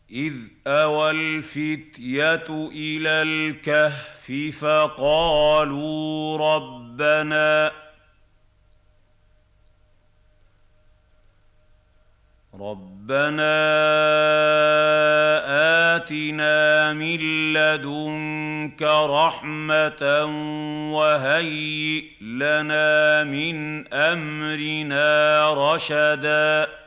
إذ أوى الفتية إلى الكهف فقالوا ربنا آتنا من لدنك رحمة وهيئ لنا من أمرنا رشدا